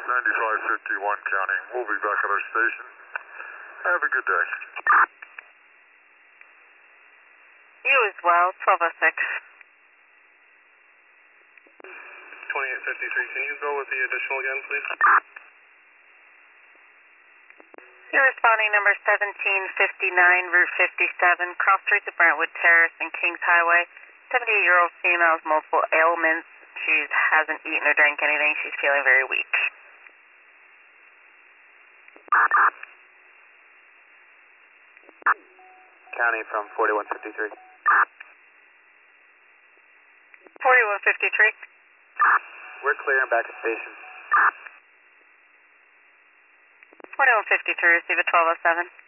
9551 County. We'll be back at our station. Have a good day. You as well, 1206. 2853, can you go with the additional again, please? You're responding number 1759, Route 57, cross streets of Brentwood Terrace and Kings Highway. 78-year-old female has multiple ailments. She hasn't eaten or drank anything. She's feeling very weak. County from 4153. 4153. We're clear and back at station. 4153, receive a 1207.